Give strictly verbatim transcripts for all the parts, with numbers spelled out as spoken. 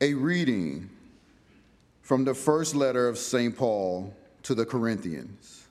A reading from the first letter of Saint Paul to the Corinthians.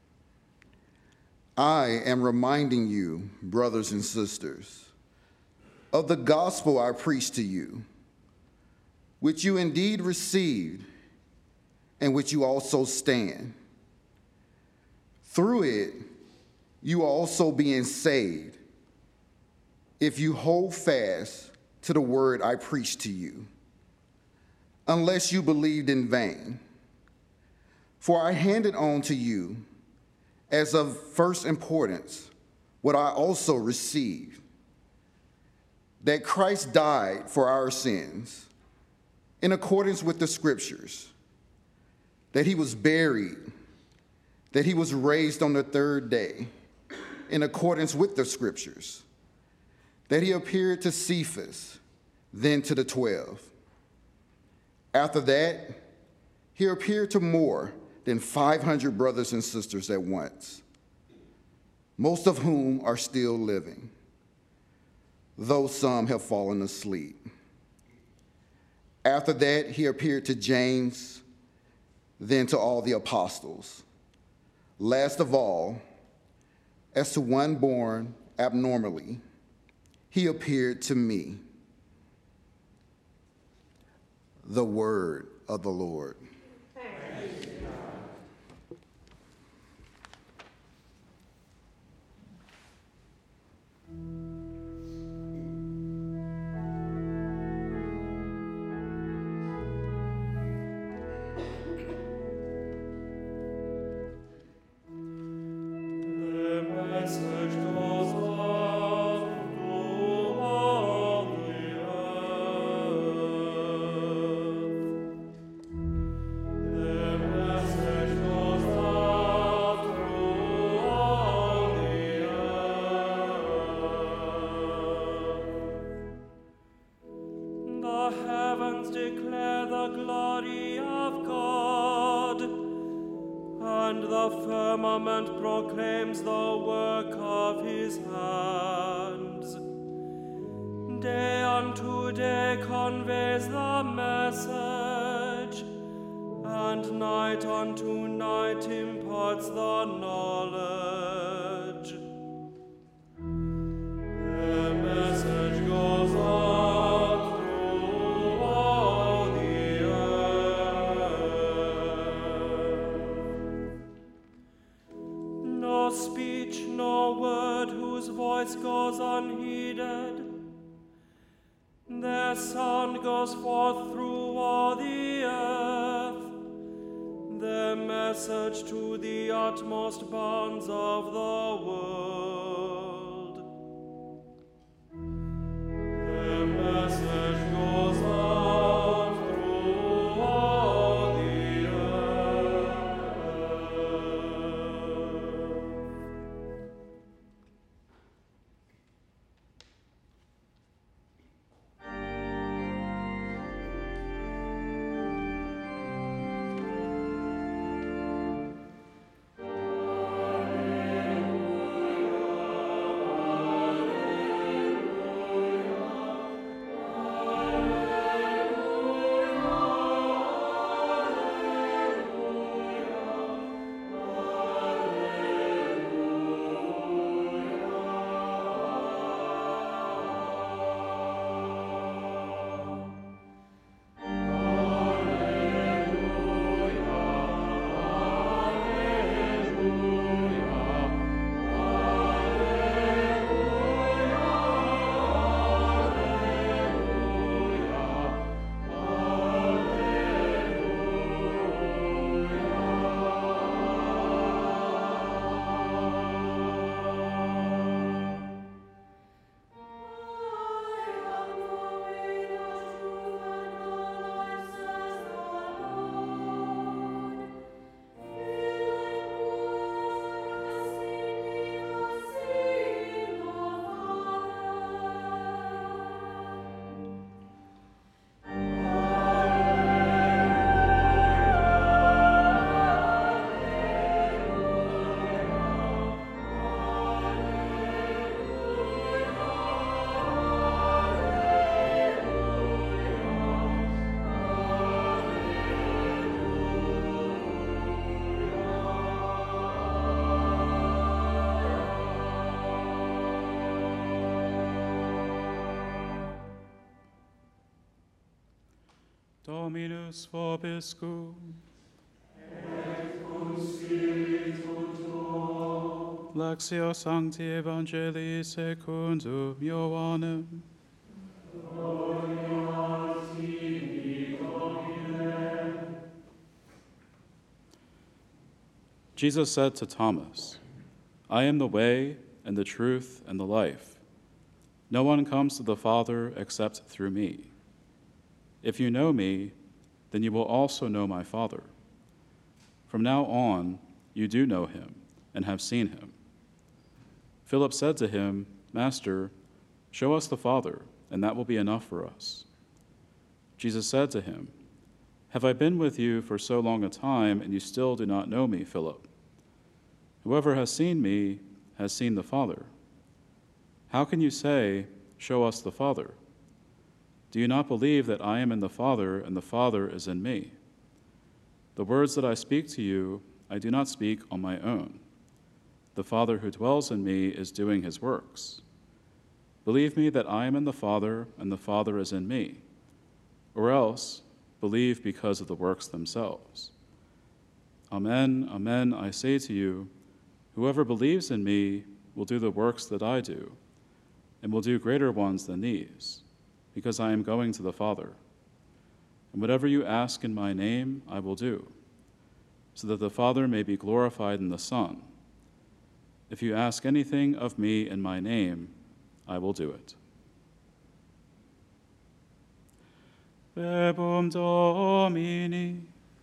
I am reminding you, brothers and sisters, of the gospel I preached to you, which you indeed received, and which you also stand. Through it, you are also being saved, if you hold fast to the word I preached to you, unless you believed in vain. For I handed on to you, as of first importance, what I also received, that Christ died for our sins, in accordance with the scriptures, that he was buried, that he was raised on the third day, in accordance with the scriptures, that he appeared to Cephas, then to the twelve. After that, he appeared to more than five hundred brothers and sisters at once, most of whom are still living, though some have fallen asleep. After that, he appeared to James, then to all the apostles. Last of all, as to one born abnormally, he appeared to me. The word of the Lord. Thanks be to God. The message goes out through all the earth. The message goes out through all the earth. The heavens declare the glory of God, and the firmament proclaims the work of his hands. Day unto day conveys the message, and night unto night imparts the knowledge. The message goes out through all the earth. No speech, no word whose voice goes unheeded. Their sound goes forth through all the earth, their message to the utmost bounds of the world. Their message goes out through all the earth. Alleluia. Dominus vobiscum. Et cum spiritu tuo. Lectio Sancti Evangelii secundum Ioannem. Gloria tibi, Domine. Jesus said to Thomas, I am the way and the truth and the life. No one comes to the Father except through me. If you know me, then you will also know my Father. From now on, you do know him and have seen him. Philip said to him, Master, show us the Father, and that will be enough for us. Jesus said to him, Have I been with you for so long a time, and you still do not know me, Philip? Whoever has seen me has seen the Father. How can you say, Show us the Father? Do you not believe that I am in the Father, and the Father is in me? The words that I speak to you, I do not speak on my own. The Father who dwells in me is doing his works. Believe me that I am in the Father, and the Father is in me. Or else, believe because of the works themselves. Amen, amen, I say to you, whoever believes in me will do the works that I do, and will do greater ones than these, because I am going to the Father. And whatever you ask in my name, I will do, so that the Father may be glorified in the Son. If you ask anything of me in my name, I will do it. Verbum Domini.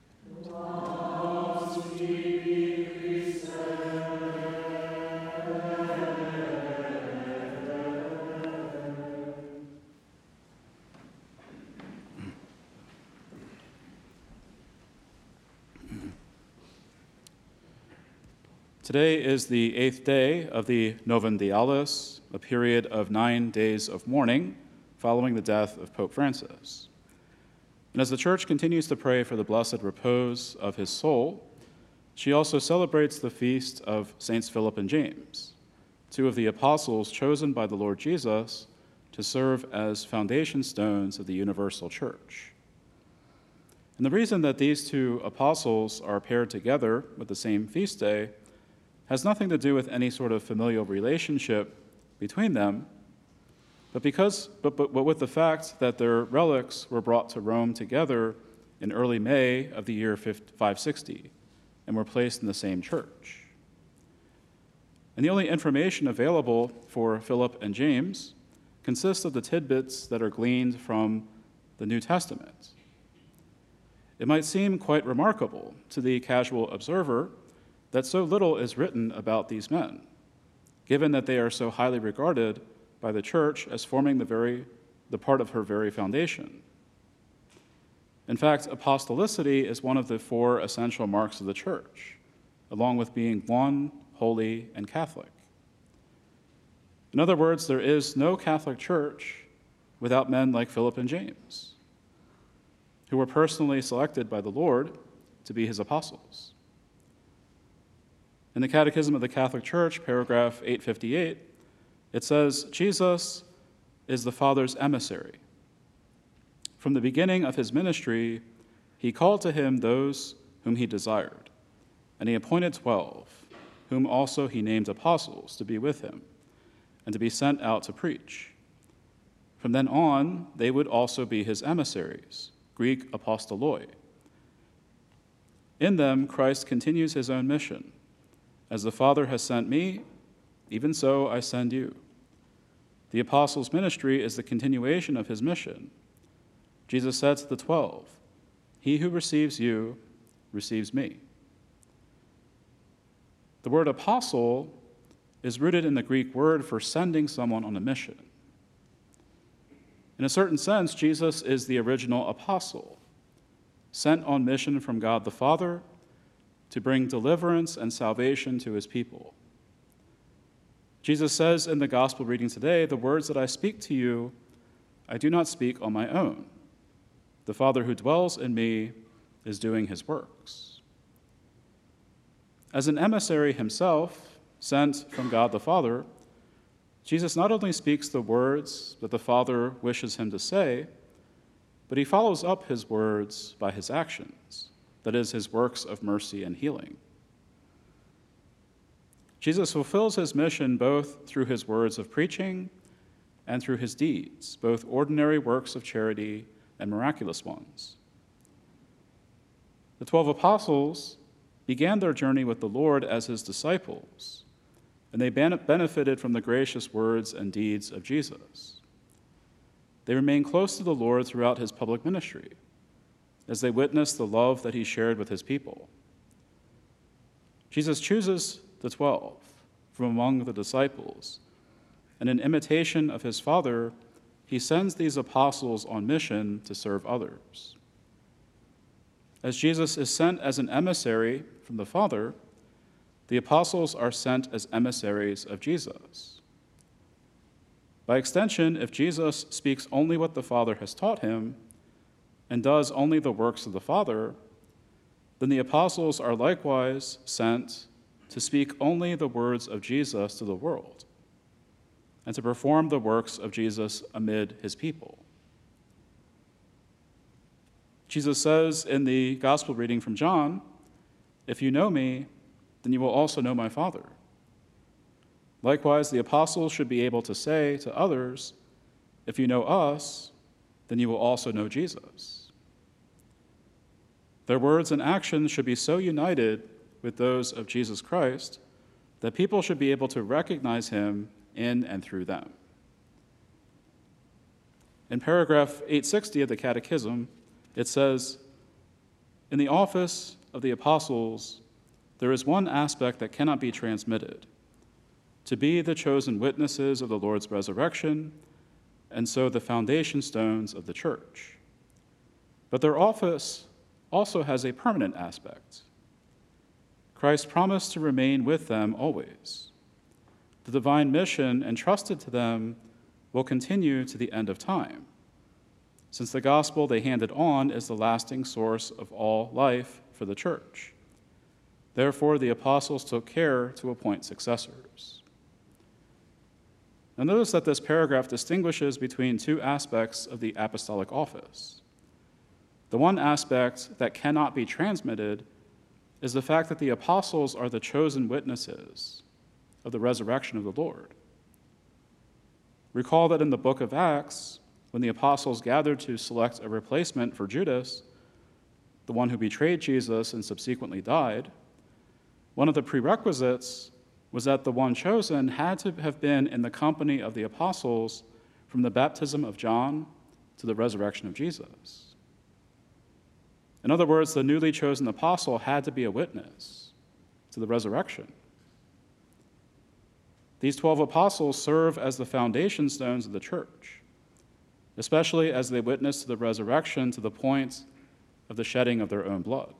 Today is the eighth day of the Novum Dialis, a period of nine days of mourning following the death of Pope Francis. And as the Church continues to pray for the blessed repose of his soul, she also celebrates the feast of Saints Philip and James, two of the apostles chosen by the Lord Jesus to serve as foundation stones of the universal Church. And the reason that these two apostles are paired together with the same feast day has nothing to do with any sort of familial relationship between them, but because, but, but, but with the fact that their relics were brought to Rome together in early May of the year five sixty and were placed in the same church. And the only information available for Philip and James consists of the tidbits that are gleaned from the New Testament. It might seem quite remarkable to the casual observer that so little is written about these men, given that they are so highly regarded by the Church as forming the very the part of her very foundation. In fact, apostolicity is one of the four essential marks of the Church, along with being one, holy, and Catholic. In other words, there is no Catholic Church without men like Philip and James, who were personally selected by the Lord to be his apostles. In the Catechism of the Catholic Church, paragraph eight fifty-eight, it says, Jesus is the Father's emissary. From the beginning of his ministry, he called to him those whom he desired, and he appointed twelve, whom also he named apostles to be with him, and to be sent out to preach. From then on, they would also be his emissaries, Greek apostoloi. In them, Christ continues his own mission. As the Father has sent me, even so I send you. The apostles' ministry is the continuation of his mission. Jesus said to the twelve, He who receives you receives me. The word apostle is rooted in the Greek word for sending someone on a mission. In a certain sense, Jesus is the original apostle, sent on mission from God the Father to bring deliverance and salvation to his people. Jesus says in the gospel reading today, the words that I speak to you, I do not speak on my own. The Father who dwells in me is doing his works. As an emissary himself, sent from God the Father, Jesus not only speaks the words that the Father wishes him to say, but he follows up his words by his actions, that is, his works of mercy and healing. Jesus fulfills his mission both through his words of preaching and through his deeds, both ordinary works of charity and miraculous ones. The twelve apostles began their journey with the Lord as his disciples, and they benefited from the gracious words and deeds of Jesus. They remained close to the Lord throughout his public ministry, as they witnessed the love that he shared with his people. Jesus chooses the twelve from among the disciples, and in imitation of his Father, he sends these apostles on mission to serve others. As Jesus is sent as an emissary from the Father, the apostles are sent as emissaries of Jesus. By extension, if Jesus speaks only what the Father has taught him and does only the works of the Father, then the apostles are likewise sent to speak only the words of Jesus to the world and to perform the works of Jesus amid his people. Jesus says in the gospel reading from John, "If you know me, then you will also know my Father." Likewise, the apostles should be able to say to others, "If you know us, then you will also know Jesus." Their words and actions should be so united with those of Jesus Christ that people should be able to recognize him in and through them. In paragraph eight sixty of the Catechism, it says, "In the office of the apostles, there is one aspect that cannot be transmitted, to be the chosen witnesses of the Lord's resurrection, and so the foundation stones of the church. But their office also has a permanent aspect. Christ promised to remain with them always. The divine mission entrusted to them will continue to the end of time, since the gospel they handed on is the lasting source of all life for the church. Therefore, the apostles took care to appoint successors." Now notice that this paragraph distinguishes between two aspects of the apostolic office. The one aspect that cannot be transmitted is the fact that the apostles are the chosen witnesses of the resurrection of the Lord. Recall that in the book of Acts, when the apostles gathered to select a replacement for Judas, the one who betrayed Jesus and subsequently died, one of the prerequisites was that the one chosen had to have been in the company of the apostles from the baptism of John to the resurrection of Jesus. In other words, the newly chosen apostle had to be a witness to the resurrection. These twelve apostles serve as the foundation stones of the church, especially as they witness to the resurrection to the point of the shedding of their own blood.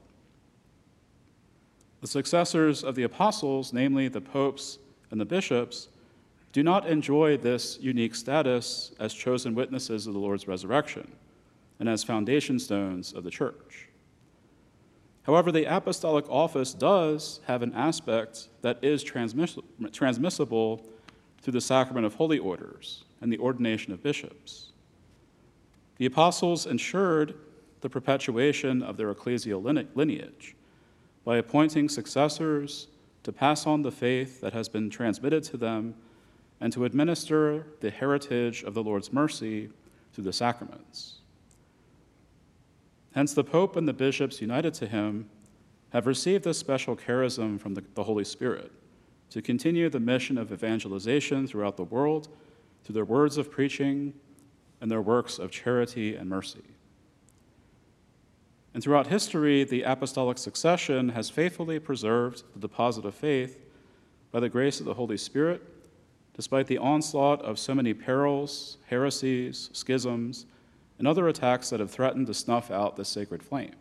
The successors of the apostles, namely the popes and the bishops, do not enjoy this unique status as chosen witnesses of the Lord's resurrection and as foundation stones of the church. However, the apostolic office does have an aspect that is transmiss- transmissible through the sacrament of holy orders and the ordination of bishops. The apostles ensured the perpetuation of their ecclesial lineage by appointing successors to pass on the faith that has been transmitted to them and to administer the heritage of the Lord's mercy through the sacraments. Hence, the Pope and the bishops united to him have received this special charism from the, the Holy Spirit to continue the mission of evangelization throughout the world through their words of preaching and their works of charity and mercy. And throughout history, the apostolic succession has faithfully preserved the deposit of faith by the grace of the Holy Spirit, despite the onslaught of so many perils, heresies, schisms, and other attacks that have threatened to snuff out this sacred flame.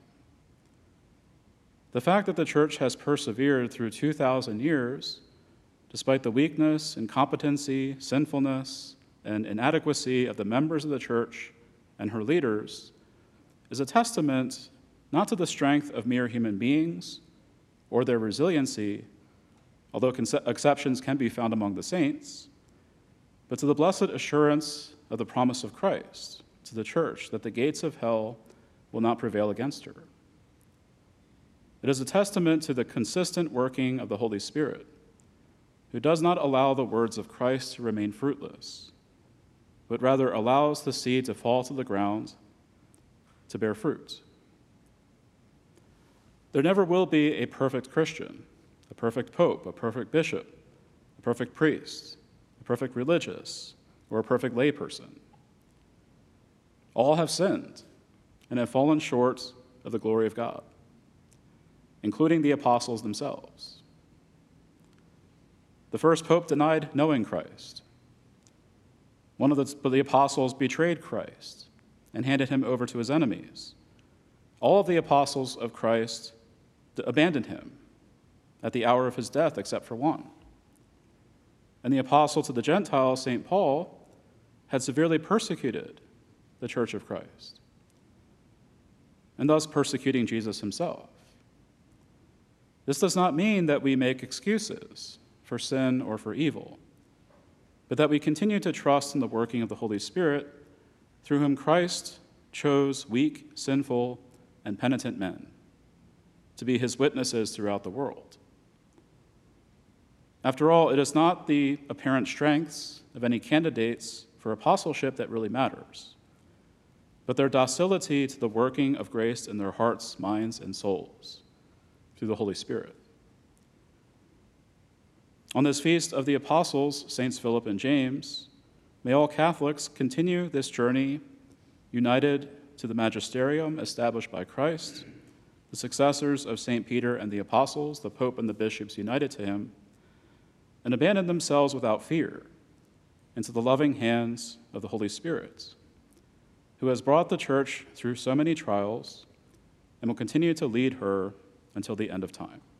The fact that the Church has persevered through two thousand years, despite the weakness, incompetency, sinfulness, and inadequacy of the members of the Church and her leaders, is a testament not to the strength of mere human beings or their resiliency, although conce- exceptions can be found among the saints, but to the blessed assurance of the promise of Christ, to the church that the gates of hell will not prevail against her. It is a testament to the consistent working of the Holy Spirit, who does not allow the words of Christ to remain fruitless, but rather allows the seed to fall to the ground to bear fruit. There never will be a perfect Christian, a perfect pope, a perfect bishop, a perfect priest, a perfect religious, or a perfect layperson. All have sinned and have fallen short of the glory of God, including the apostles themselves. The first pope denied knowing Christ. One of the, the apostles betrayed Christ and handed him over to his enemies. All of the apostles of Christ abandoned him at the hour of his death, except for one. And the apostle to the Gentiles, Saint Paul, had severely persecuted the church of Christ, and thus persecuting Jesus himself. This does not mean that we make excuses for sin or for evil, but that we continue to trust in the working of the Holy Spirit, through whom Christ chose weak, sinful, and penitent men to be his witnesses throughout the world. After all, it is not the apparent strengths of any candidates for apostleship that really matters, but their docility to the working of grace in their hearts, minds, and souls through the Holy Spirit. On this feast of the apostles, Saints Philip and James, may all Catholics continue this journey united to the magisterium established by Christ, the successors of Saint Peter and the apostles, the Pope and the bishops united to him, and abandon themselves without fear into the loving hands of the Holy Spirit, who has brought the church through so many trials and will continue to lead her until the end of time.